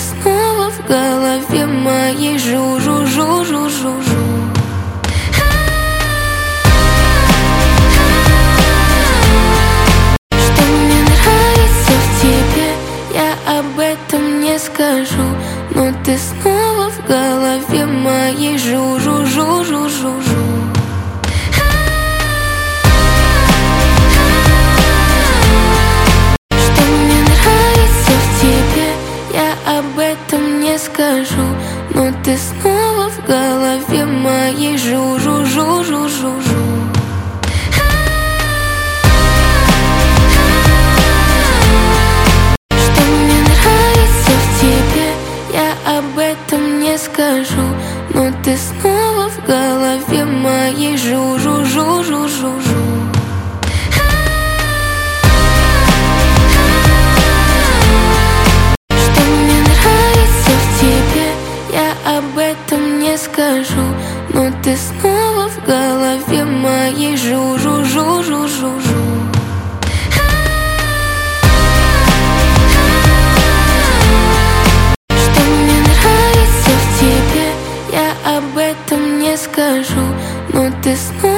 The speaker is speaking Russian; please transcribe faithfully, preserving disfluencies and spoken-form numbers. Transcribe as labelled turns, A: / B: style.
A: снова в голове моей жу-жу-жу-жу-жу-жу. Что мне нравится в тебе, я об этом не скажу, но ты снова в голове моей жу-жу-жу-жу-жу-жу. Что мне нравится в тебе, я об этом не скажу, но ты снова в голове моей жу-жу-жу-жу-жу-жу. Что мне нравится в тебе, я об этом не скажу, но ты снова в голове моей жу-жу-жу-жу-жу-жу. Что мне нравится в тебе, я об этом не скажу, но ты снова в голове моей жу-жу-жу-жу-жу-жу. Что мне нравится в тебе, я об этом не скажу, но ты снова